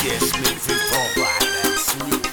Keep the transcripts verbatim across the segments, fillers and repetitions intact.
Kiss me before I sleep.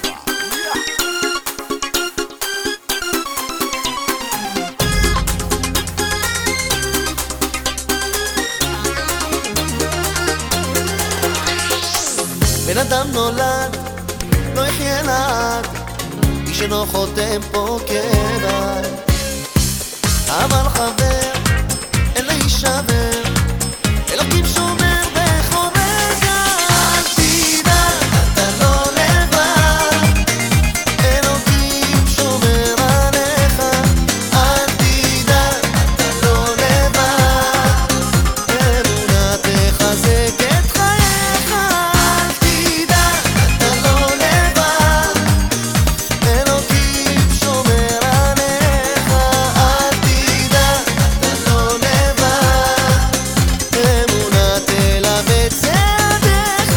בן אדם נולד, לא יחיה לעד, איש אינו חותם פה כבד. אבל חבר, אין להישבר, אלוקים שומר בכל רגע. אל תדאג, אתה לא לבד, אלוקים שומר עליך. אל תדאג, אתה לא לבד, אמונה תחזק את חייך. אל תדאג, אתה לא לבד, אלוקים שומר עליך. אל תדאג, אתה לא לבד, אמונה תלווה את צעדיך.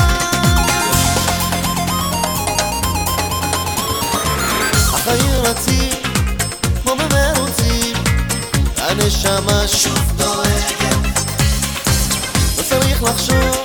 החיים רצים כמו במרוצים, הנשמה שוב דואגת, לא צריך לחשוב